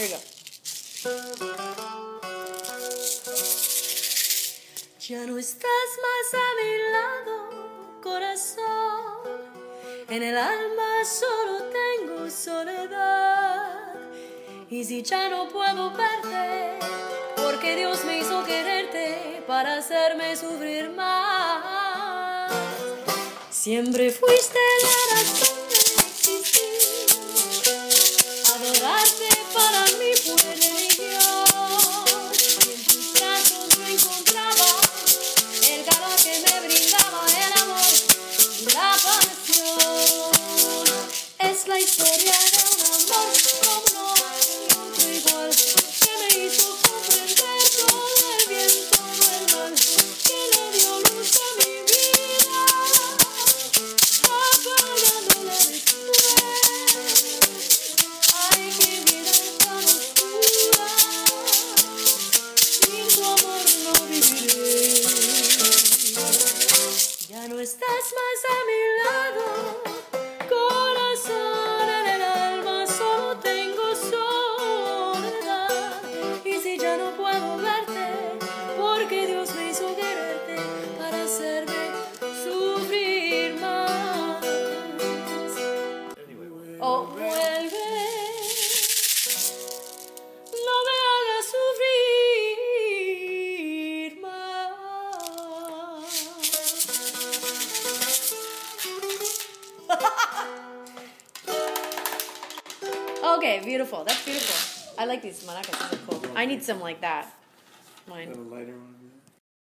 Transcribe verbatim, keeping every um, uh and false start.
Here we go. Ya no estás más a mi lado, corazón. En el alma solo tengo soledad. Y si ya no puedo verte, porque Dios me hizo quererte para hacerme sufrir más. Siempre fuiste la razón de existir. Adorarte para mí fue religión. Y en tus brazos yo encontraba el calor que me brindaba el amor y la pasión. Es la historia de un amor como no hay otro igual, que me hizo comprender todo el bien, todo el mal, que le dio luz a mi vida, apagándola después. Ay, qué vida tan oscura, sin tu amor no viviré. Ya no estás más a mi lado, corazón. En el alma solo tengo soledad. Y si ya no puedo verte, porque Dios me hizo quererte para hacerme sufrir más. Oh, vuelve, no me hagas sufrir más. Okay, beautiful. That's beautiful. I like these maracas. These are cool. I need some like that. Mine. Got a lighter one.